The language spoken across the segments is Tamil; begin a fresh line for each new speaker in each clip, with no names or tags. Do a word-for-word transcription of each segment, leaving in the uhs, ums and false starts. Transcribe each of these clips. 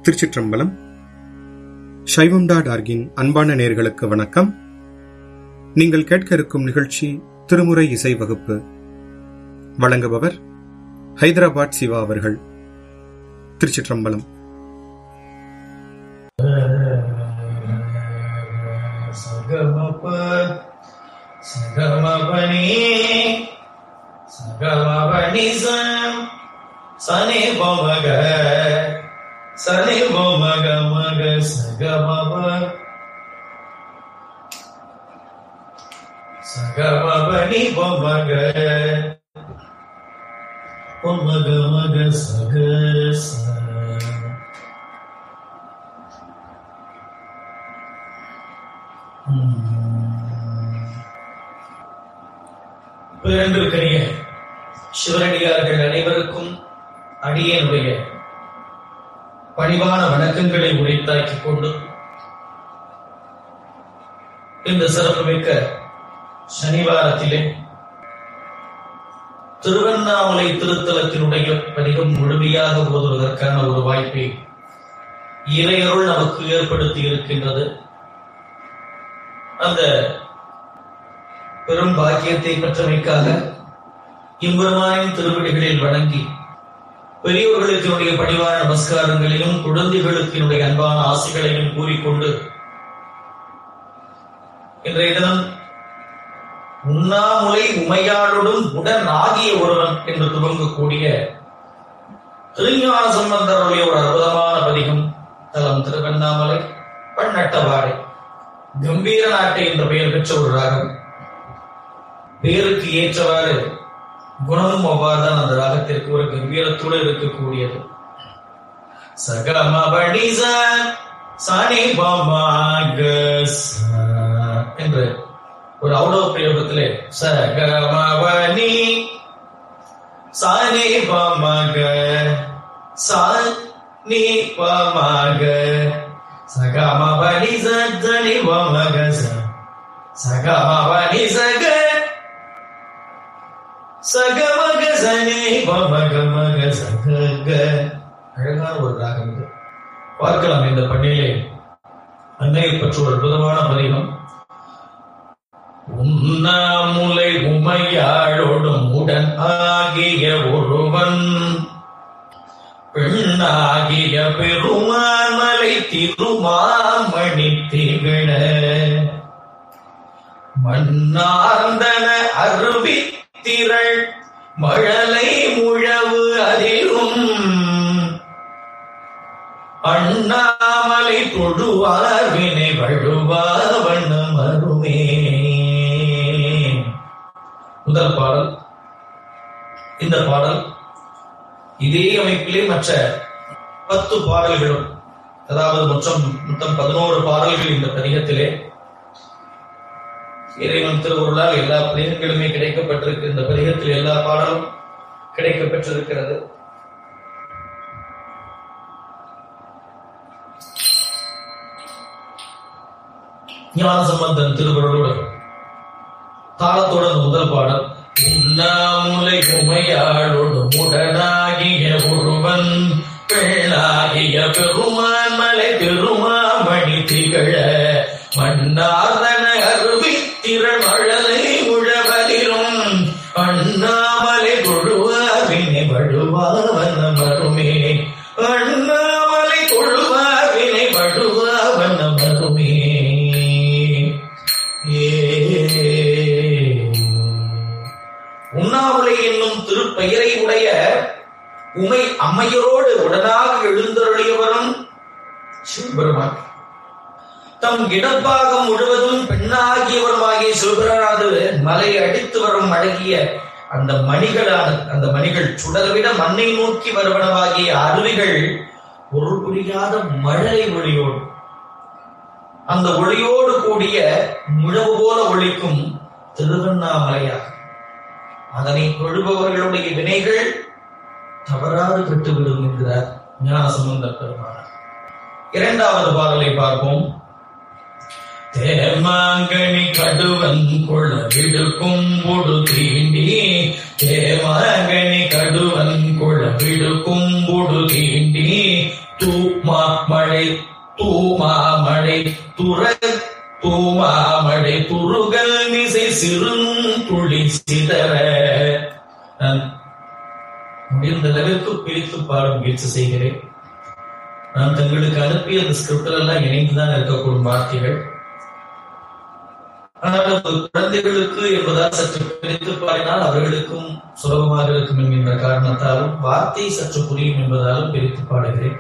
திருச்சிற்றம்பலம். சைவம் டாட் ஆர்கின் அன்பான நேயர்களுக்கு வணக்கம். நீங்கள் கேட்க இருக்கும் நிகழ்ச்சி திருமுறை இசை வகுப்பு. வழங்குபவர் ஹைதராபாத் சிவா அவர்கள். திருச்சிற்றம்பலம்.
சகமப சகமபனி சகமபனி சனி பமக சனி பமக மக சகமப சகமபனி பமக பமக மக சக பிறந்திருக்கிற சிவனடியார்கள் அனைவருக்கும் அடியேனுடைய பணிவான வணக்கங்களை உரைத்தாக்கிக் கொண்டு இந்த சிறப்புமிக்க சனிவாரத்திலே திருவண்ணாமலை திருத்தலத்தினுடைய பதிகம் முழுமையாக போதுவதற்கான ஒரு வாய்ப்பை இறையருள் நமக்கு ஏற்படுத்தி இருக்கின்றது. அந்த பெரும் பாக்கியத்தை பெற்றமைக்காக இம்பெருமானின் திருவடிகளில் வணங்கி பெரியோர்களுக்கு என்னுடைய பணிவான நமஸ்காரங்களையும் குழந்தைகளுக்கு என்னுடைய அன்பான ஆசைகளையும் கூறிக்கொண்டு இன்றைய தினம் உண்ணாமுலை உமையாளுடன் உடன் ஆகிய ஒருவன் என்று துவங்கக்கூடிய திருஞான சம்பந்தருடைய ஒரு அற்புதமான பதிகம். தலம் திருவண்ணாமலை, பன்னட்டவாடை, கம்பீர நாட்டை என்ற பெயர் பெற்ற ஒரு ராகம். பெயருக்கு ஏற்றவாறு குணமும் அவ்வாறுதான் அந்த ராகத்திற்கு ஒரு கம்பீரத்தோடு இருக்கக்கூடியது. சகமபனி சனி பமக என்று ஒரு அவுடவ பிரயோகத்திலே சகமபனி சனி பமக சனி பமக சகமபனி சனி பமக சகமபனி சக சகமக சனி பமக மக சக. அழகான ஒரு ராகம் இது. பார்க்கலாம் இந்த பண்ணிலே அன்னையை பற்றி ஒரு அற்புதமான பதிகம். உண்ணாமுலை உமையாளோடும் உடன் ஆகிய ஒருவன் பெண்ணாகிய பெருமாமலை திருமாமணி திகழ மன்னார்ந்தன அருவி திரள் மழலை முழவு அதிலும் அண்ணாமலை தொழுவார் வினை வழுவா வண்ணம் அருமே. முதல் பாடல். இந்த பாடல் இதே அமைப்பிலே மற்ற பத்து பாடல்களும், அதாவது மொத்தம் மொத்தம் பதினோரு பாடல்கள் இந்த பதிகத்திலே இறைவன் திருவுருளால் எல்லா பதிகங்களுமே கிடைக்கப்பட்டிருக்கு. இந்த பதிகத்தில் எல்லா பாடலும் கிடைக்கப்பெற்றிருக்கிறது. ஞான சம்பந்தன் திருவுருளோடு தாளத்துடன் முதல் பாடல். உண்ணாமுலை உமையாளோடு உடனாகிய ஒருவன் பெண்ணாகிய பெருமான் மலை திருமாமணி திகழ மன்னார்தன அருவி திரள் மழலை உழவதிலும் அண்ணாமலை தொழுவாவினை வழுவாவன மருமே. அண்ணாமலை தொழுவாவினை வழுவாவன மருமே. உண்ணாமுலை என்னும் திருப்பெயரை உடைய உமை அம்மையரோடு உடனாக எழுந்தருளியவரும் சிவபெருமான். தம் இடப்பாகம் முழுவதும் பெண்ணாகியவருமாகிய சிவபிரானது மலை அடித்து வரும் அழகிய அந்த மணிகளான அந்த மணிகள் சுடர்விட மண்ணை நோக்கி வருவனவாகிய அருவிகள் ஒரு புரியாத மழை ஒளியோடு, அந்த ஒளியோடு கூடிய முழவு போல ஒளிக்கும் திருவண்ணாமலையாக அதனை தொழுபவர்களுடைய வினைகள் தவறாது கட்டுவிடும் என்கிறார் ஞான சம்பந்த பெருமானார். இரண்டாவது பாடலை பார்ப்போம். தேமாங்கனி கடுவன் கொள்ள விடுக்கும் பொடு தீண்டி தேமாங்கனி கடுவன் கொள்ள விடுக்கும் பொடு தீண்டி தூமா மழை தூமாமழை துற தூமாமழை துருகல் மிசை சிறும் துளி சிதற. நான் முடிந்த அளவிற்கு பிரித்து பாட முயற்சி செய்கிறேன். நான் தங்களுக்கு அனுப்பிய அந்த ஸ்கிரிப்டில் எல்லாம் இணைந்துதான் இருக்கக்கூடிய வார்த்தைகள். ஆனால் குழந்தைகளுக்கு என்பதால் சற்று பிரித்து பாடினால் அவர்களுக்கும் சுலபமாக இருக்கும் என்கின்ற காரணத்தாலும் வார்த்தை சற்று புரியும் என்பதாலும் பிரித்து பாடுகிறேன்.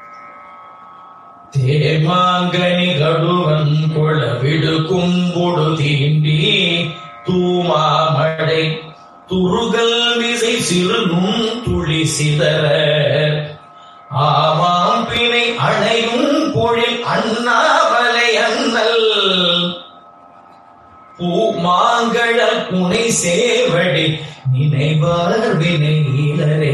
தேமாங்கனி கடுவன் கொள விடு கும்பொடு தீண்டி தூமாமழை துருகல் விசை சிறு நுண் துளி சிதற. ஆமாம் பிணை அணையும் பொழில் அண்ணாவலை அண்ணல் பூமாங்கழல் புனை சேவடி நினைவார் வினையிலரே.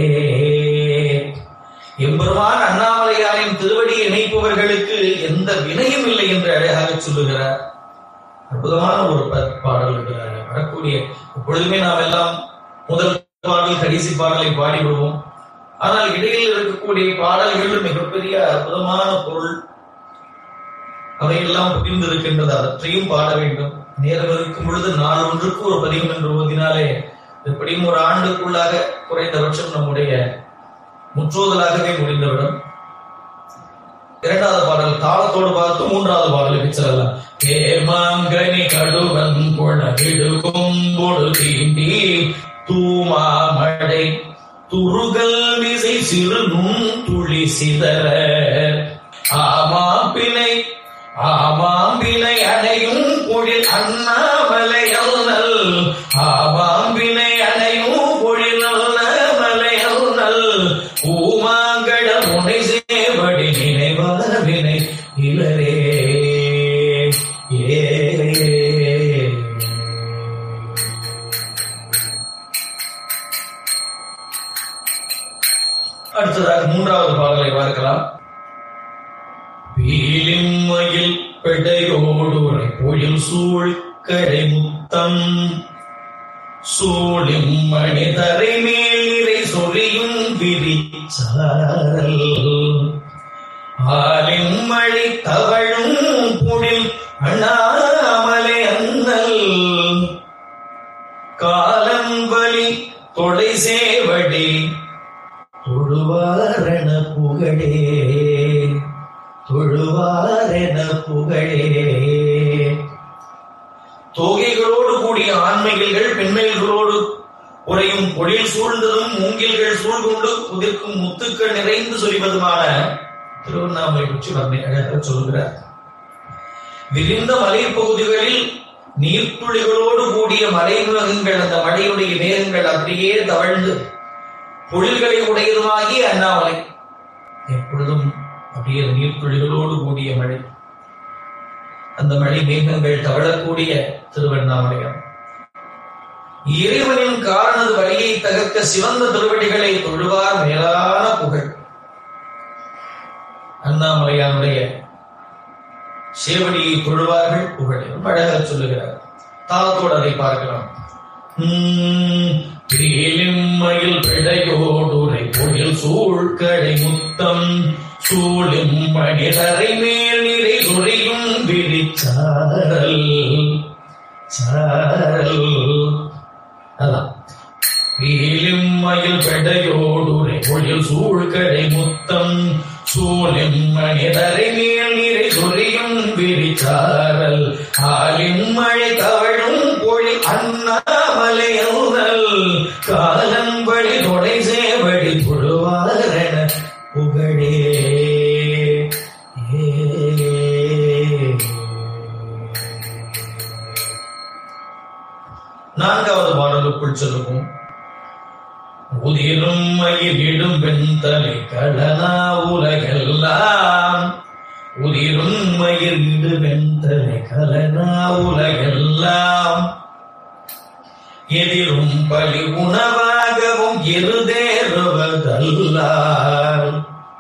எம்பெருமான் அண்ணாமலையாரின் திருவடியை இணைப்பவர்களுக்கு எந்த வினையும் இல்லை என்று அழகாக சொல்லுகிறார். அற்புதமான ஒரு பாடல் வரக்கூடிய எப்பொழுதுமே நாம் எல்லாம் முதல் பாடல் கடைசி பாடலை பாடிவிடுவோம். ஆனால் இடையில் இருக்கக்கூடிய பாடல்கள் மிகப்பெரிய அற்புதமான பொருள், அவையெல்லாம் புரிந்து இருக்கின்றது. அவற்றையும் பாட வேண்டும். நேரம் இருக்கும் பொழுது நாள் ஒன்றுக்கு ஒரு பதிகம் என்று ஓதினாலே எப்படியும் ஒரு ஆண்டுக்குள்ளாக குறைந்தபட்சம் நம்முடைய முற்றோதலாகவே முடிந்துவிடும். இரண்டாவது பாடல் தாளத்தோடு பார்த்து மூன்றாவது பாடலுக்கு செல்லலாம். ஏமாங்கனி கடுவன் கொளவிடு கொம்பொடு தீண்டி தூமாமழை துருகல் விசை சிறு நுண் துளி சிதற. ஆமாம் பிணை ஆமாம் பிணை அணையும் பொழில் அண்ணாமலை அருணல். ஆமாம் பிணை அணையும் பொழில் அண்ணாமலை அருணல் பூமாங்கட முனை சேவடி நினைவார் வினை இலரே. அடுத்ததாக மூன்றாவது பாடலை பார்க்கலாம். பீலிம்மயில் பெடையோடுரை பொழில் சூழ் கடை முத்தம் சூழிம் மணிதரை மேல் நிறை சொலியும் விரிச்சாரல். ஆலிம் மழை தவழும் பொழில் அண்ணாமலை அண்ணல் காலம்பலி தொலை சேவடி தொழுவாரென புகழே தொழுவாரென புகழே. தோகைகளோடு கூடிய ஆண்மைகள் பெண்மைகளோடு உரையும் பொழில் சூழ்ந்ததும் மூங்கில்கள் சூழ்கொண்டு குதிர்க்கும் முத்துக்கள் நிறைந்து சொல்வதுமான திருவண்ணாமலை பற்றி வர்ணனை அழகாக சொல்கிறார். விரிந்த மலைப்பகுதிகளில் நீர்த்துளிகளோடு கூடிய மலை மேகங்கள், அந்த மழையுடைய மேகங்கள் அப்படியே தவழ்ந்து பொழில்களை உடையதுமாகி அண்ணாமலை எப்பொழுதும் அப்படியே நீர்த்துளிகளோடு கூடிய மழை, அந்த மழை மேகங்கள் தவழக்கூடிய திருவண்ணாமலையம். இறைவனின் காரணது வழியை தகர்க்க சிவந்த திருவடிகளை தொழுவார் மேலான புகழ். அண்ணாமலையானுடைய சேவடியை தொழுவார்கள் புகழ் அழகாக சொல்லுகிறார். தாளத்தோடு அதை பார்க்கலாம். மயில் பிடையோடுரை பொழில் சூழ்கடை முத்தம் சூழும் மணிதரை மேல் நிறை சொறியும் விரிச்சாரல் சாரல். அதான் வீலும் மயில் பெடையோடுரை பொழில் சூழ்கடை முத்தம் சூழும் மணிதரை மேல் நிறை சொறியும் விரிச்சாரல் ஆலிம் மழை தவழும் பொழில் அண்ணாமலை அருணல் காலம்பழி தொலை சேவடி தொழுவாரென புகழே. நான்காவது பாடலுக்குள் செல்லுவோம். உதிரும் மயிலிடும் வெண்தலை கடனா உலகெல்லாம் உதிரும் மயிலிடு வெண்தலை கலனா உலகெல்லாம் எதிரும் பலி உணவாகவும் எருதேறுவதல்லால்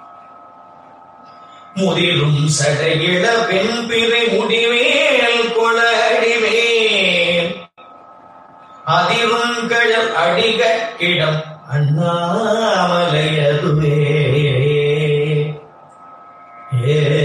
முதிரும் சடையிட பெண் பிறை முடிவேல் கொளடிவேல் அதிரும் கழல் அடிகிடம் அண்ணாமலையதுவே. ஏ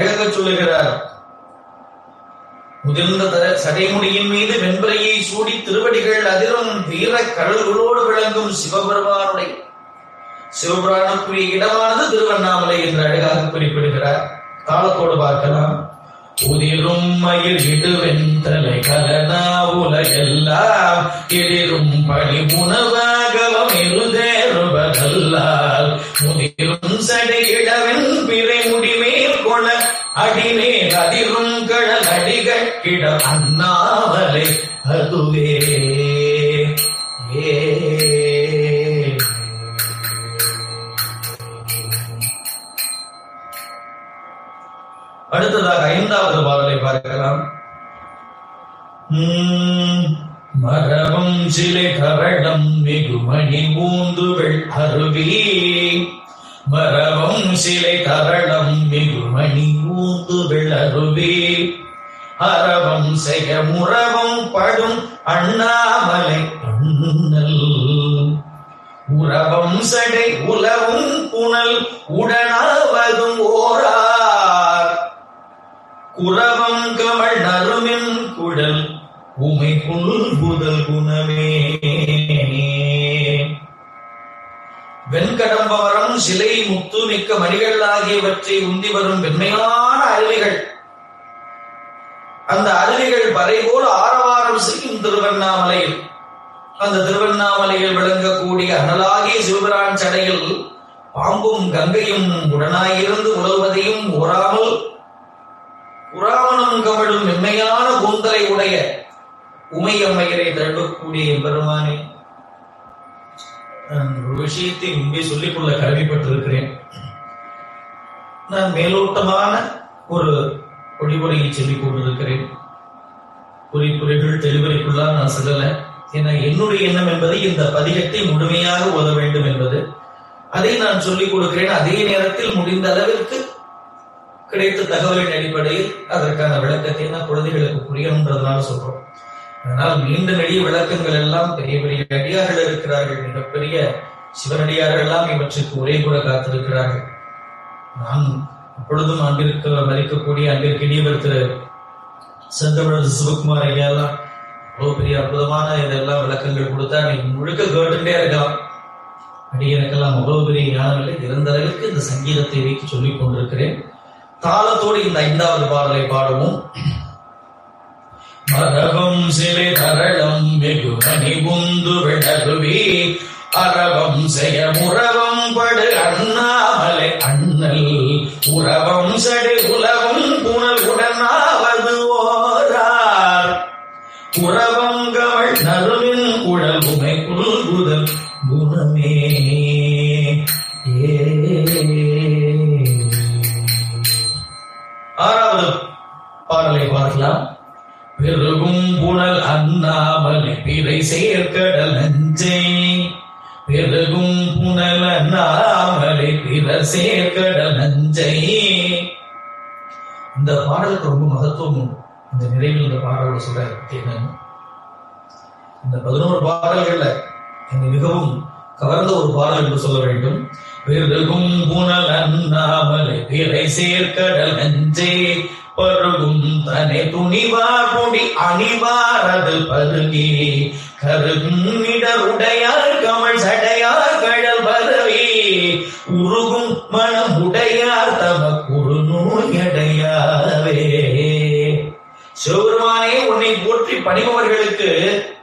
அழகாக சொல்லுகிறார். முதிர்ந்த சடைமுடியின் மீது வெண்பரையை சூடி திருவடிகள் அதிரும் வீர கடல்களோடு விளங்கும் சிவபெருமானுடைய சிவபுராணுக்குரிய இடமானது திருவண்ணாமலை என்று அழகாக குறிப்பிடுகிறார். காலத்தோடு பார்க்கலாம். உதிரும் மயிர் இடுவெந்தலை கலனா உலகெல்லாம் எதிரும் பழி உணவாகவம் இருதேறுவதல்லால் முதிரும் சடை இடவென் பிறை முடிமேல் கொள அடிமேல் அதிரும் கடல் அடிகட்டிட அண்ணாமலை அதுவே. ஏ அடுத்ததாக ஐந்தாவது பாடலை பார்க்கலாம். மரபம் சிலை கரடம் மிகுமணி ஊந்துவெள் அருவி மரபம் சிலை கரடம் மிகுமணி ஊந்துவெள் அருவி அரவம் செய்ய முறவம் படும் அண்ணாமலை அண்ணல் உறவம் சடை உலவும் புனல் உடனாவதும் ஓரார் குரவம் கமல் நறுமின் குடல் உமை புல்புதல் குணமே. வெண்கடம்பவரம் சிலை முத்து மிக்க மணிகள் ஆகியவற்றை உந்தி வரும் வெண்மையான அருவிகள், அந்த அருவிகள் பறை போல ஆரவாரம் செய்யும் திருவண்ணாமலையில், அந்த திருவண்ணாமலையில் விளங்கக்கூடிய அனலாகிய சிவபிரான் சடையில் பாம்பும் கங்கையும் உடனாயிருந்து உழல்வதையும் ஓராமல் புறாமணம் கமழும் மென்மையான கூந்தலை உடைய உமையம்மையரை தழுவக்கூடிய பெருமானே. நான் ஒரு விஷயத்தை முன்பே சொல்லிக் கொள்ள கடமைப்பட்டிருக்கிறேன். நான் மேலோட்டமான ஒரு பொழிவுரையை சொல்லிக் கொண்டிருக்கிறேன். குறிப்புரைகள் தெளிவுரைக்குள்ளால் நான் செல்லல. ஏன்னா என்னுடைய எண்ணம் என்பது இந்த பதிகத்தை முழுமையாக ஓத வேண்டும் என்பது. அதை நான் சொல்லிக் கொடுக்கிறேன். அதே நேரத்தில் முடிந்த அளவிற்கு கிடைத்த தகவலின் அடிப்படையில் அதற்கான விளக்கத்தை நான் குழந்தைகளுக்கு புரியணுன்றதுனால சொல்றோம். அதனால் நீண்ட நெடிய விளக்கங்கள் எல்லாம் பெரிய பெரிய அடியார்கள் இருக்கிறார்கள், மிகப்பெரிய சிவனடியார்கள் எல்லாம் இவற்றுக்கு ஒரே கூட காத்திருக்கிறார்கள். நான் அப்பொழுதும் அங்கிருக்க மதிக்கக்கூடிய அங்கிருக்க இனியவர் திரு செந்தமிழர் சிவகுமார் ஐயா எல்லாம் அவ்வளவு பெரிய அற்புதமான இதெல்லாம் விளக்கங்கள் கொடுத்தா நீ முழுக்க கேட்டுட்டே இருக்கலாம். அடியனுக்கெல்லாம் அவ்வளவு பெரிய ஞானம் இல்லை. இருந்த அளவுக்கு இந்த சங்கீதத்தை வைத்து சொல்லிக் கொண்டிருக்கிறேன். தாளத்தோடு இந்த ஐந்தாவது பாடலை பாடுவோம். மரபம் சிலை தரளம் வெகு மணி புந்து விடகுவி அரவம் செய்ய முறவம் படு அண்ணாமலை அண்ணல் உறவம் சடு உலவும் புனல் உடனாவது ஓரார் உறவம் கவள் நறுமின் குழல் உமை புல்புதல் குணமே. ஏ ஆறாவது பாடலை பார்க்கலாம். பெருகும் புனல் அண்ணாமலை பிறை சேர்க்கடல் நஞ்சை பெருகும் புனல் அண்ணாமலை பிற சேர்க்கடல் நஞ்சை. இந்த பாடலுக்கு ரொம்ப மகத்துவம் உண்டு. இந்த நிறைவில் இந்த பாடலோட சொல்ற என்னன்னு, இந்த பதினோரு பாடல்கள்ல எனக்கு மிகவும் கவர்ந்த ஒரு பாடல் என்று சொல்ல வேண்டும். பெருகும் புனல் அண்ணாமலை பிறை சேர்க்கடல் நஞ்சே பருகும் தனை துணிவார் பொடி அணிவாரது பருகி கருகும் இடர் உடையார் கமல் சடையார் கடல் பரவி உருகும் மனம் உடையார் தம குறு நோயடையாவே. சிவபெருமானே, உன்னை போற்றி பணிபவர்களுக்கு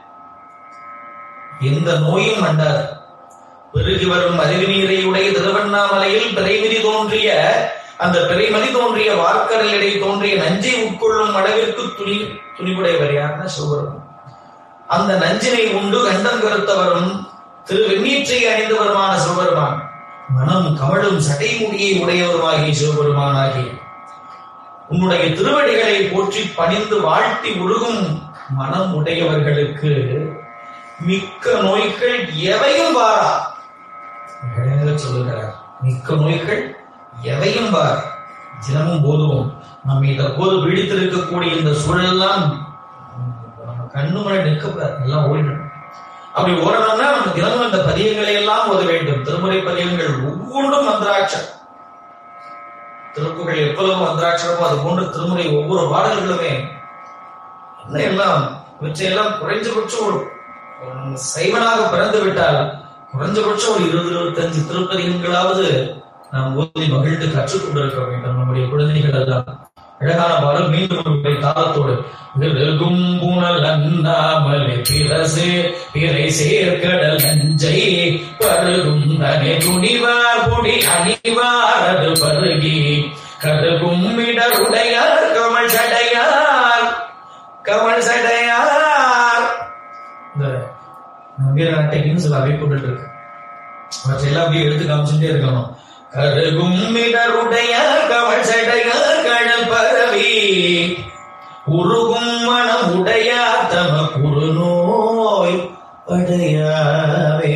எந்த நோயும் வந்தார். பெருகி வரும் அறிவு நீரை உடைய திருவண்ணாமலையில் பிறைமிதி தோன்றிய அந்த பிறைமதி தோன்றிய வார்க்கடலிடை தோன்றிய நஞ்சை உட்கொள்ளும் அளவிற்கு துணி துணிவுடையவர் யாருன்னா சிவபெருமான். அந்த நஞ்சினை உண்டு கண்டம் கருத்தவரும் திரு வெண்ணீற்றை அணிந்தவருமான சிவபெருமான், மனம் கமழும் சடைமுடியை உடையவருமாகிய சிவபெருமான் ஆகிய உன்னுடைய திருவடிகளை போற்றி பணிந்து வாழ்த்தி உருகும் மனம் உடையவர்களுக்கு மிக்க நோய்கள் எவையும் வாரா. சொல்லுகிறார், மிக்க நோய்கள் எவையும் வார். தினமும் போதுவோம். நம்ம இத போது விழித்திருக்கக்கூடிய இந்த சூழலெல்லாம் கண்ணு முறை நிற்கக்கூடாது, எல்லாம் ஓடிடும். அப்படி ஓடணும்னா நம்ம தினமும் இந்த பதியங்களை எல்லாம் ஓத வேண்டும். திருமுறை பதியங்கள் ஒவ்வொன்றும் மந்திராட்சம். திருப்புகள் எவ்வளவு மந்திராட்சரமோ அது போன்ற திருமுறை ஒவ்வொரு பாடல்களுமே என்ன எல்லாம் இவற்றையெல்லாம் குறைஞ்சபட்சம் ஒரு சைவனாக பிறந்து விட்டால் குறைஞ்சபட்சம் ஒரு இருபது இருபத்தஞ்சு திருப்பதிகங்களாவது நாம் ஓதி மகிழ்ந்து கற்றுக் கொண்டிருக்க வேண்டும். நம்முடைய குழந்தைகள் எல்லாம் அழகான பாடல் மீண்டும் தாளத்தோடு புனல் அண்ணாமலை பிரசே பிறை சேர்க்கடல் நஞ்சை பருகும் தனி துணிவார் பொடி அணிவாரது பருகி கருகும் இடருடையார் கமல் சடையார் கமல் சடையார். இந்த நம்பீராட்டைக்குன்னு சில அமைப்புகள் இருக்கு, அவற்றையெல்லாம் அப்படியே எடுத்து காமிச்சுட்டே இருக்கணும். கருகும் இடருடையார் கமல் சடையார் கழல் பரவி உருகும் மனம் உடையார் தம குறு நோய் படையாவே.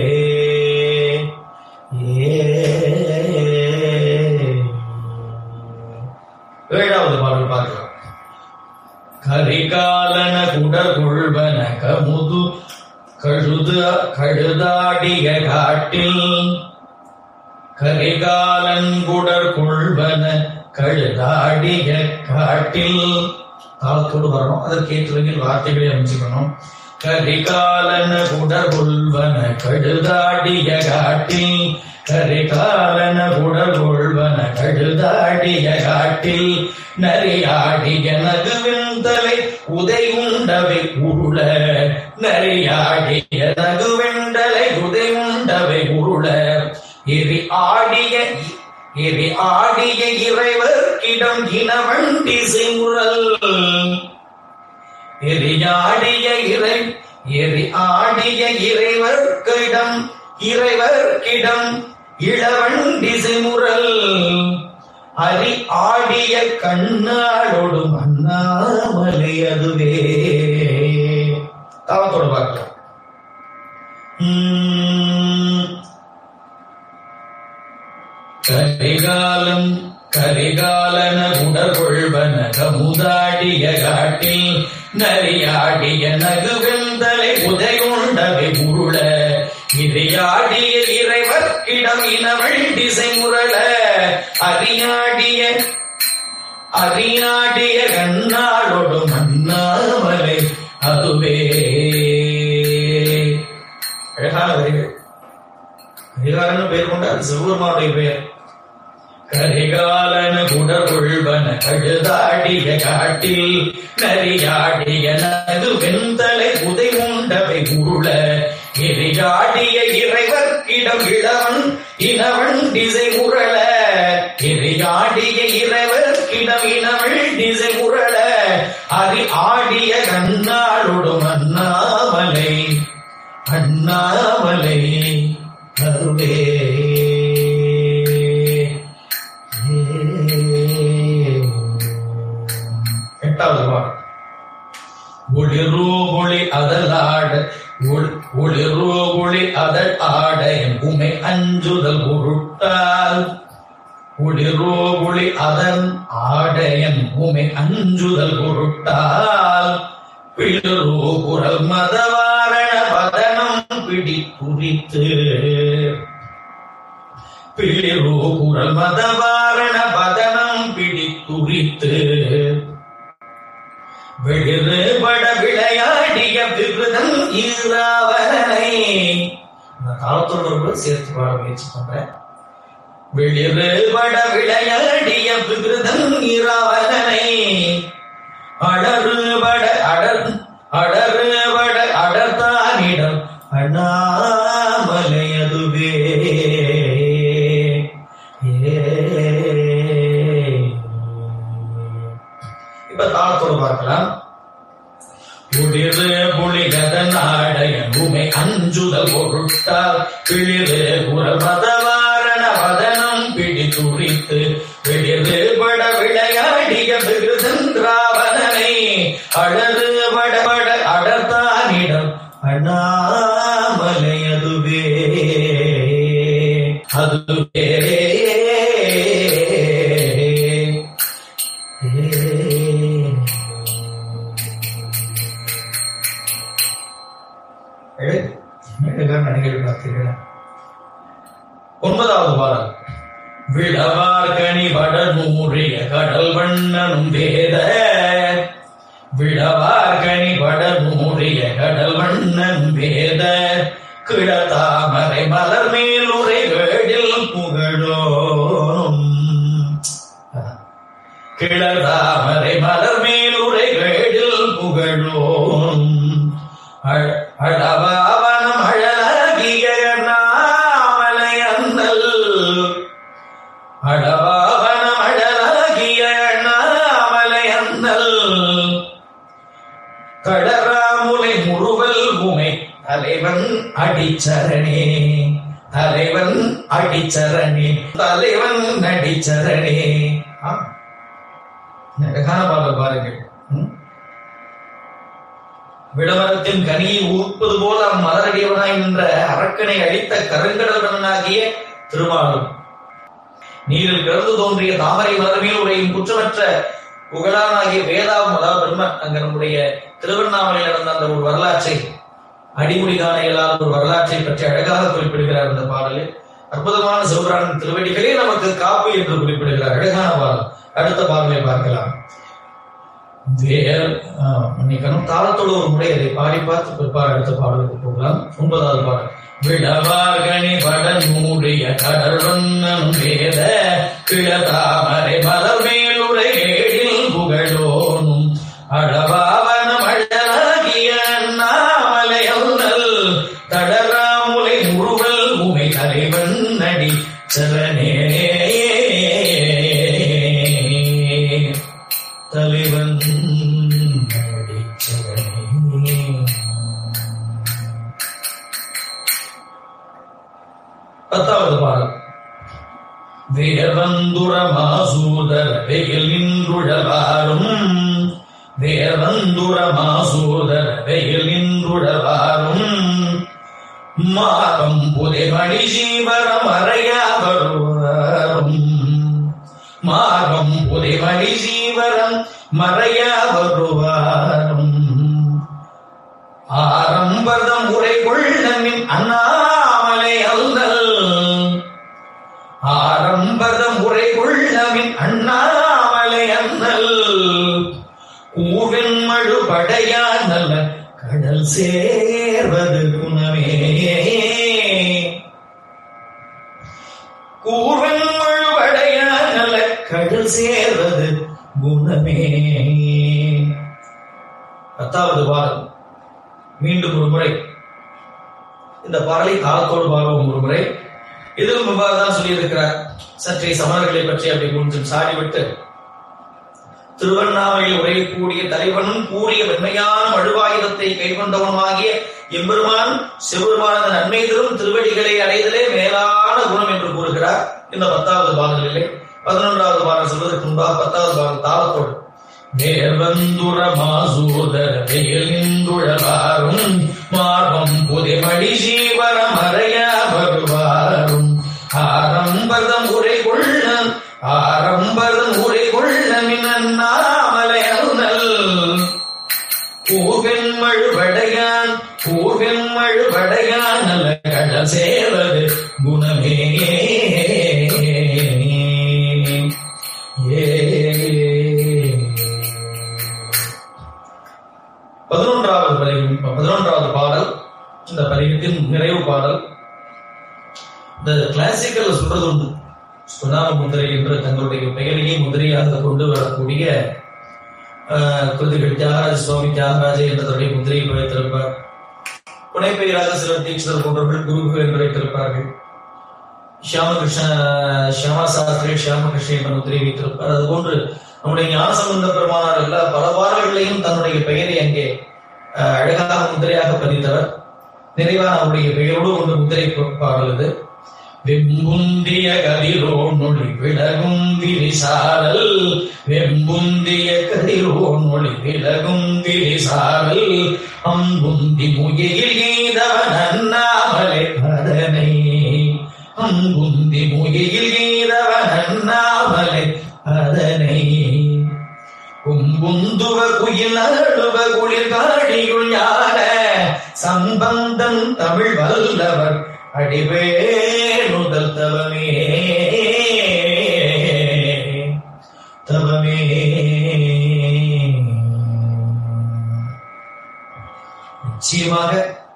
ஏழாவது பாடல் பார்க்கலாம். கரிகாலன குடர்கொள்வன கமுது கழுது கழுதாடிய காட்டில் கரிகாலங்குடர் கொள்வன கழுதாடிய காட்டில் தாளத்தோடு வரணும். அதற்கேற்றவர்கள் வார்த்தைகளை அமைச்சுக்கணும். கரிகாலன குடர் கொள்வன கழுதாடிய காட்டில் கரிகாலன குடர் கொள்வன கழுதாடிய காட்டில் நரியாடிய நகுவின் தலை உதை உண்டவை உருள நரியாடிய நகுவெண்டலை உதை உண்டவை உருள எரி ஆடிய எரி ஆடிய இறைவர்க்கிடம் இனவண்டி செய்முறல் எரியாடிய இறை எரி ஆடிய இறைவர்க்கிடம் இறைவர்க்கிடம் இளவண்டி செய்முறல் அரி ஆடிய கண்ணாளோடு அண்ணாமலை அதுவே. தாளத்தோடு பார்க்கலாம். கரிகாலம் கரிகாலன குடர்கொள்வன கமுதாடிய காட்டில் நரியாடிய நகுவெந்தலை உதையுண்டவை உருள இதையாடிய இறைவர்க்கிடம் இனவள் திசை முரள அறியாடிய அறியாடிய கண்ணாளோடு மன்னாமலை அதுவே. அழகான வரிகள். கரிகாலன் பெயர் கொண்ட அது சிவபெருமானுடைய பெயர். கரிகாலன குடர்கொள்வன கழுதாடிய காட்டில் நரியாடிய நது வெண்தலை உதை உண்டவை உருள எரியாடிய இறைவர்க்கிடம் இளவன் இனவன் திசை உரள எரியாடிய இறைவர்க்கிடம் இனவள் திசை உரள அரி ஆடிய கண்ணாளோடு அண்ணாமலை அண்ணாமலை அதுவே. எட்டாவது பாடல். ஒளிரோ ஒளி அதலாட ஒளிரோ ஒளி அதல் ஆட என் உமை அஞ்சுதல் பொருட்டால் ஒளிரோ ஒளி அதன் ஆட என் உமை அஞ்சுதல் பொருட்டால் பிளரோ குரல் மதவாரண பதனம் பிடி குறித்து பிளிரோ குரல் மதவாரண பதனம் பிடி குறித்து வெளிறுபட விளையாடிய விருதம் ஈராவனை. காலத்தோடு சேர்த்து பாட முயற்சி பண்றேன். வெளிறுபட விளையாடிய விருதம் ஈராவனை அடறுபட அடர் அடறுபட அடர்த்தானிடம் அண்ணாமலை அதுவே. இப்ப தாளத்தோடு பார்க்கலாம். உடிறு புலிகதன் ஆடைய உமை அஞ்சுதல் பொருட்டால் பிளிறு குரல் மதவாரண பதனம் பிடி துரித்து வெளிறு பட விளையாடிய விருதந்திராவதனை அழறு பட பட அடர்த்தானிடம் அண்ணாமலை அதுவே அதுவே. நடிகர்கள் பார்த்தீர்கள். ஒன்பதாவது பாடல். விழவார்கனி வடநூறிய கடல் வண்ணனும் வேத விழவார்கனி வடநூறிய கடல் வண்ணன் வேத கிழத்தாமரை மலர் மேலுரை வேடில் புகழோனும் கிழத்தாமரை மலர் மேலுரை வேடில் புகழோனும் அழவாவனம் அழகிய நாமலை அண்ணல் அழவாவனம் அழகிய நாமலை அண்ணல் கடராமுலை முறுவல் உமை தலைவன் அடிச்சரணே தலைவன் அடிச்சரணே தலைவன் அடிச்சரணே. அழகான பாடல் பாருங்கள். விளமரத்தின் கனியை ஊர்ப்பது போல அம்மலரடியவனாய் நின்ற அரக்கனை அழித்த கருங்கடல்வனாகிய திருமாலும் நீரில் பிறந்து தோன்றிய தாமரை மலர்மேல் உரையும் குற்றமற்ற புகழானாகிய வேதாவும் அதாவது பிரம்மன் அங்க நம்முடைய திருவண்ணாமலையில் நடந்த அந்த ஒரு வரலாற்றை அடிமுடி காண இயலாத ஒரு வரலாற்றை பற்றி அழகாக குறிப்பிடுகிறார் இந்த பாடலில். அற்புதமான சிவபிரானின் திருவடிகளே நமக்கு காப்பு என்று குறிப்பிடுகிறார். அழகான பாடல். அடுத்த பாடலை பார்க்கலாம். வேணும் தாளத்தோடு ஒரு முறை அதை பாடி பார்த்து பிற்பாடு அடுத்த பாடலுக்கு போகலாம். ஒன்பதாவது பாடல். விழவார்கனி வடநூறிய கடல் வண்ணனும் வேத கிழத்தாமரை மலர் மேலுரை வேடில் புகழோனும் அழவாவனம் அழகிய நாமலை அண்ணல் கடராமுலை முறுவல் உமை தலைவன் அடி சரணே தலைவன் அடிச்சரணே. பத்தாவது பாடல். வேவந்துர மாசூதர் வெயில் நின்றுழவாரும் வேவந்துர மாசூதர் வெயில் நின்றுழவாரும் மாகம் புதைமணி ஜீவரம் அறையா வருவாரும் மாகம் புதைமணி ஜீவரம் மறையா வருவாரும் ஆரம்பதம் உரை கொள்ளமின் அண்ணாமலை அல்லல் ஆரம்பதம் உரை கொள்ளமின் அண்ணாமலை அண்ணல் கூவின் மழு படையா நல்ல கடல் சேர்வது குணமே கூவின் மழு படையா நல்ல கடல் சேர்வது குணமே. பத்தாவது பாடல். மீண்டும் ஒரு முறை இந்த பாடலை காலத்தோடு பாடுவோம் ஒரு முறை. இதுவும் இவ்வாறு தான் சொல்லியிருக்கிறார். சற்றே சமணர்களை பற்றி அப்படி கொஞ்சம் சாடிவிட்டு திருவண்ணாமலையில் உரையக்கூடிய தலைவனும் கூறிய வெண்மையான மழுவாயுதத்தை கைகொண்டவனுமாகிய எம்பெருமான் சிவபெருமானது நன்மை தரும் திருவடிகளை அடைதலே மேலான குணம் என்று கூறுகிறார் இந்த பத்தாவது பாடலிலே. பதினொன்றாவது பாடல் சொல்வதற்கு முன்பாக பத்தாவது பாடல் தாளத்தோடு. வேவந்துர மாசூதர் வெயில் நின்றுழவாரும் மார்பம் புதைமடி ஜீவரம் அறையா வருவாரும் ஆரம்பதம் உரை கொள்ள ஆரம்பதம் உரை கொள்ள மின்னாமலை அருணல் கூர்வெண் மழுவடையான் கூர்வெண் மழுவடையான் நல்ல கடல் சேவது குணமே. பதினொன்றாவது பதிவு பதினொன்றாவது பாடல் இந்த பதிகத்தின் நிறைவு பாடல். இந்த கிளாசிக்கல் சொல்றது உண்டு. சுனாம முதிரை என்று தங்களுடைய பெயரையே முதிரையாக கொண்டு வரக்கூடிய கிருதிகள் தியாகராஜ சுவாமி தியாகராஜ என்றதனுடைய முதிரையை வைத்திருப்பார். புனைப்பெயராக சிலர் தீட்சிதர் போன்றவர்கள் குரு என்று வைத்திருப்பார்கள். ஷியாமகிருஷ்ண ஷியாமா சாஸ்திரி ஷியாமகிருஷ்ண என்ற முதிரை வைத்திருப்பார். அதுபோன்று நம்முடைய ஞானசம்பந்த பெருமானார் எல்லா பல பாடல்களையும் தன்னுடைய பெயரை அங்கே அழகாக முதிரையாக பதித்தவர். நிறைவான அவருடைய பெயரோடு ஒன்று முதிரை பாடல். வெம்புந்திய கதிரோ நொழி விலகும் விரிசாரல் வெம்புந்திய கதிரோ நொழி விலகும் விரிசாரல் அம்புந்தி முகையில் கீதவன் அண்ணாமலை பதனை அம்புந்தி முகையில் கீதவன் அண்ணாமலை அதனை கும்புந்துவ குயில் அழுவ குளிர் காடியுள் ஞான சம்பந்தம் தமிழ் வல்லவர் அடிவேணுதல் தவமே. நிச்சயமாக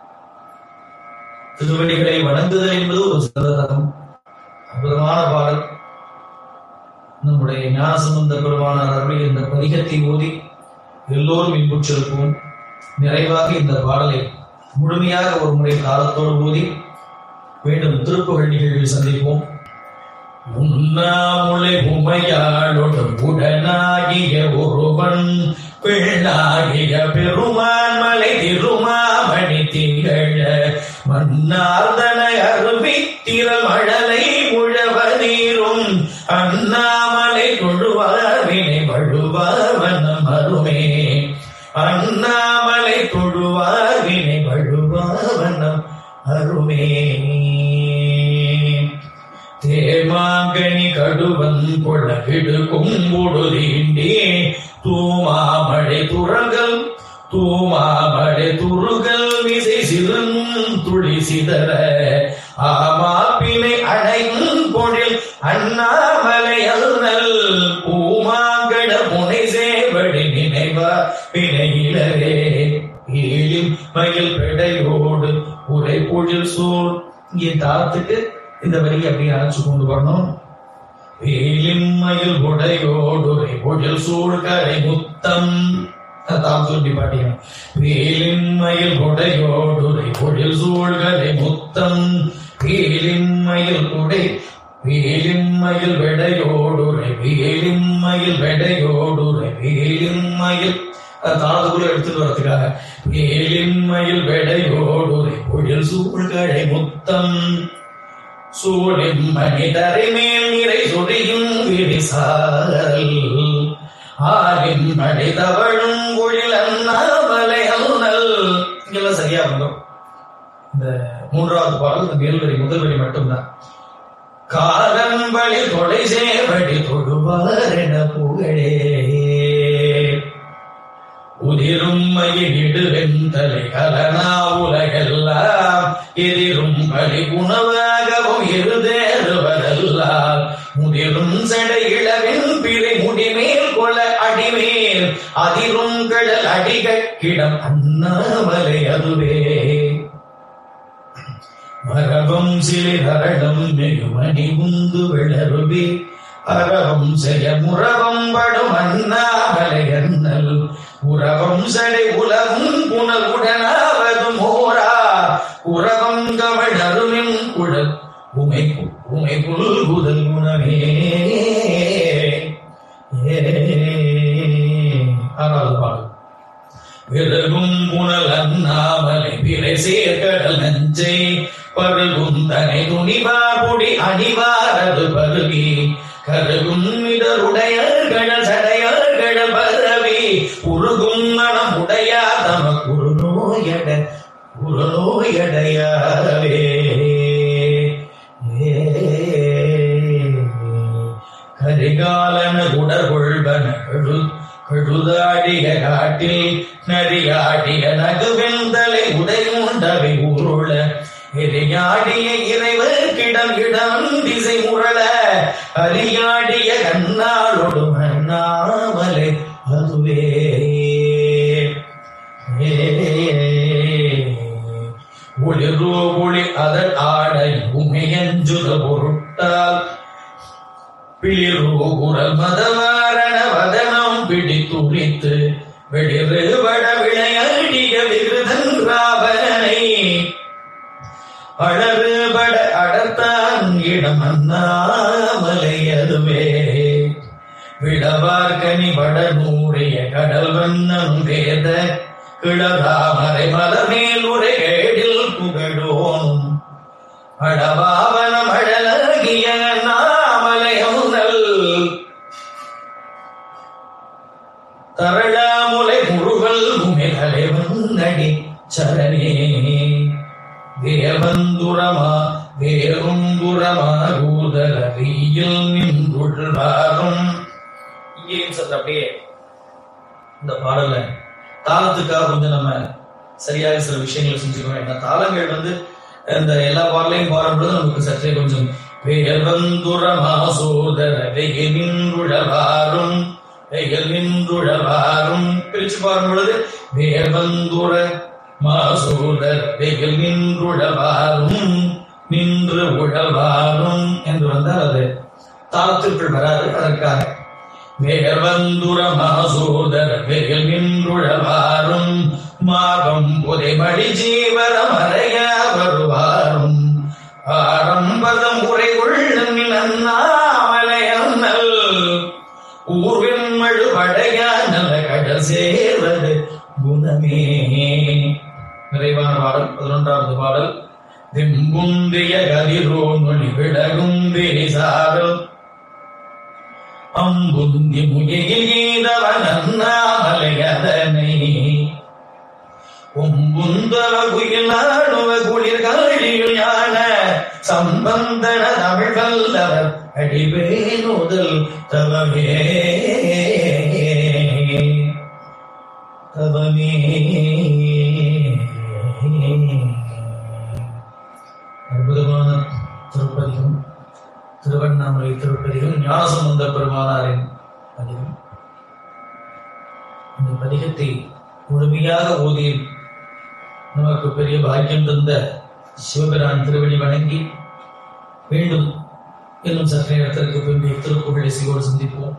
திருவடிகளை வணங்குதல் என்பது ஒரு சிறந்ததகம். அற்புதமான பாடல். நம்முடைய ஞானசம்பந்த பெருமானார் அருளிய இந்த பதிகத்தை ஓதி எல்லோரும் இன்புற்றிருப்போம். நிறைவாக இந்த பாடலை முழுமையாக ஒரு முறை காலத்தோடு ஓதி மீண்டும் திருப்புகழ் நிகழ்வில் சந்திப்போம். உண்ணாமுலை உமையாளோடு உடனாகிய ஒருவன் பெண்ணாகிய பெருமான் மலை திருமாமணி திகழ மன்னார்தன அருவி திரள் மழலை உழவ நீரும் அண்ணாமலை தொழுவார் வினை வழுவாவனம் அருமே. அண்ணாமலை தொழுவார் வினை வழுவாவனம் அருமே. தேமாங்கனி கடுவன் கொளவிடு கும்புடு தீண்டி தூமாமழை துறகல் தூமாமழை துருகல் விசை சிறும் துளி சிதற ஆமாப்பினை அடையும் பொழில் அண்ணாமலை அருணல் பூமாங்கட முனை சேவடி நினைவா பிணையிலரே. ஏழில் மயில் பெடையோடு உரை பொழில் சூழ். இங்கே தாத்துக்கு இந்த வரியை அப்படியே அழைச்சு கொண்டு வரணும். வேலின் மயில் உடையோடுரை பொழில் சூழ்கரை முத்தம். தாம் சொல்லி பாட்டிக்கணும். வேலின் மயில் உடையோடுரை பொழில் சூழ்கரை முத்தம். வேலின் மயில் உடை வேலின் மயில் வெடையோடுரை வேலின் மயில் வெடையோடுரை வேலின் மயில் தாளத்துக்குள்ள எடுத்துட்டு வரதுக்காக வேலின் மயில் வெடையோடுரை பொழில் சூழ்கரை முத்தம். சூழின் மனிதரை மேல் நிறை சொடியும் விரிசாரல் ஆலின் மனிதவழும் ஒழில் அண்ணாமலை அருணல். இங்கெல்லாம் சரியா வந்தோம். இந்த மூன்றாவது பாடல் இந்த மேல்வரி முதல் வரி மட்டும்தான். காலம்பளி தொலை சேவடி தொழுவார் என புகழே உதிரும் மயிலிடு வெந்தலை கலனா உலகெல்லாம் எதிரும் பலி குணவாகவும் இருதேறுவதெல்லாம் முதிரும் சடை இளவின் பிறை முடிமேல் கொல அடிமேல் அதிரும் கடல் அடிகிடம் அண்ணாமலை அதுவே. மரபம் சிலை தரடம் மெகுமணி உந்து விளருவி அறவம் செய்ய முறவம் படும் அண்ணாமலை அண்ணல் உறவம் சடை உலகும் புனல் உடனாவதும் ஓரா உறவம் கவள் அருமின் குழல் உமை உமை புல்குதல் குணமே. ஆறாவது பாடல். விறகும் புனல் அண்ணாமலை விரை சேர்கடல் நஞ்சை பருகும் தனை துணிவார்புடி அடிவாரது பருகி கருகும் இதருடையர்கள் சடையர்கள் பரவி உருகும் மனம் உடையா தம குறுநோயட குறுநோயடையாவே. கரிகாலன குடர்கொள்வன கழு கழுதாடிய காட்டில் நரியாடிய நகுவெந்தலை உடையுண்டவை உருள எரியாடிய இறைவர் கிடம் இடம் திசை முரள அரியாடிய கண்ணாளொடு அண்ணாமலை அதுவே. ஒளிரோ ஒளி அதன் ஆடை உமையஞ்சுத பொருட்டால் பிளிரோ குரல் மதவாரண வதனம் பிடித்துளித்து வெளிறு வட விளையாடிய விருதன் ராவணனை அழறு பட அடர்த்தான் இடம் அண்ணாமலை அதுவே. விடவார்கனி வட நூறிய கடல் வண்ணம் வேத கிழதாமரை மலமேல் உரை கேடில் புகழோனும் அடவாவனம் அழகிய அண்ணாமலை அமுதல் தரளாமுலை முருகல் உமிழலை வந்தடி சரணே. தேவந்துரமா வேறுந்துரமா கூதல வீயில் நின்றுள்ளாரும். இங்கேயும் சற்று அப்படியே இந்த பாடல தாளத்துக்காக கொஞ்சம் நம்ம சரியாக சில விஷயங்களை செஞ்சுக்கணும். ஏன்னா தாளங்கள் வந்து இந்த எல்லா பாடலையும் பாடும்போது நமக்கு சற்றே கொஞ்சம் வேவந்துரமா சோதர வெயில் நின்றுழவாரும் வெயில் நின்றுழவாரும் பிரிச்சு பாடும் பொழுது வேவந்துர மாசூதர் வெயில் நின்றுழவாரும் நின்று உழவாரும் என்று வந்தால் அது தாளத்திற்குள் வராது. அதற்காக வேர்வந்துர மாசூதர் வெயில் நின்றுழவாரும் மாகம் புதைமடி ஜீவர மறைய வருவாரும் ஆரம்பதம் உரைகுள் அண்ணாமலையல் ஊர்வின் மழுவடையான் நல்ல கடல் சேர்வது குணமே. நிறைவான பாடல் பதினொன்றாவது பாடல். திம்புந்திய கதிரோ நொழி விலகும் வேசாரம் அம்புந்தி முகையில் ஈதவன் அண்ணாமலையதனை ஒம்புந்தவ குயில் நாடுவ குளிர் காழியில் ஞான சம்பந்தன தமிழ் வல்லவர் அடிவேனுதல் தவமே தவமே. அற்புதமான திருப்பதிகம் திருவண்ணாமலை திருப்பதிகம் ஞானசம்பந்த பெருமானாரின் பதிகம். இந்த பதிகத்தை முழுமையாக ஓதி நமக்கு பெரிய பாக்கியம் தந்த சிவபிரான் திருவடி வணங்கி மீண்டும் இன்னும் சற்று நேரத்திற்கு பின்பு திருப்புகழை சிவோடு சந்திப்போம்.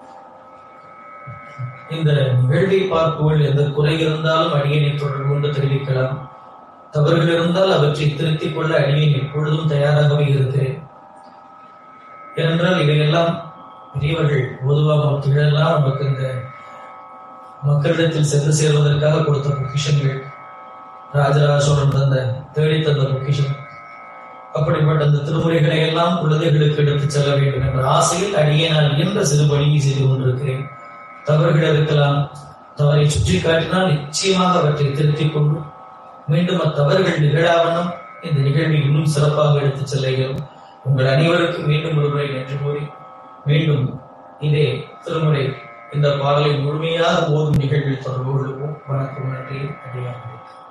இந்த நிகழ்வை பார்ப்பவர்கள் எந்த குறை இருந்தாலும் அடியனை தொடர்பு கொண்டு தெரிவிக்கலாம். தவறுகள் இருந்தால் அவற்றை திருத்திக் கொள்ள அடியேன் எப்பொழுதும் தயாராகவே இருக்கிறேன். ஏனென்றால் இவையெல்லாம் பெரியவர்கள் பொதுவாக மக்களெல்லாம் நமக்கு இந்த மக்களிடத்தில் சென்று சேர்வதற்காக கொடுத்த பொக்கிஷங்கள், ராஜராஜ சோழன் தந்த தேடி தந்த பொக்கிஷம். அப்படிப்பட்ட அந்த திருமுறைகளை எல்லாம் குழந்தைகளுக்கு எடுத்துச் செல்ல வேண்டும் என்ற ஆசையில் அடியேனால் இயன்ற சிறு பணியை செய்து கொண்டிருக்கிறேன். தவறுகள் இருக்கலாம், தவறை சுற்றி காட்டினால் நிச்சயமாக அவற்றை திருத்திக் கொண்டு மீண்டும் அத்தவறுகள் நிகழாவண்ணம் இந்த நிகழ்வை இன்னும் சிறப்பாக எடுத்துச் செல்ல இயலும். உங்கள் அனைவருக்கும் மீண்டும் ஒருமுறை நன்றி கூறி மீண்டும் இதே திருமுறை இந்த பாடலை முழுமையாக ஓதும் நிகழ்வில் தொடர்பு கொள்வோம். வணக்கம், நன்றி, அடியார்கள்.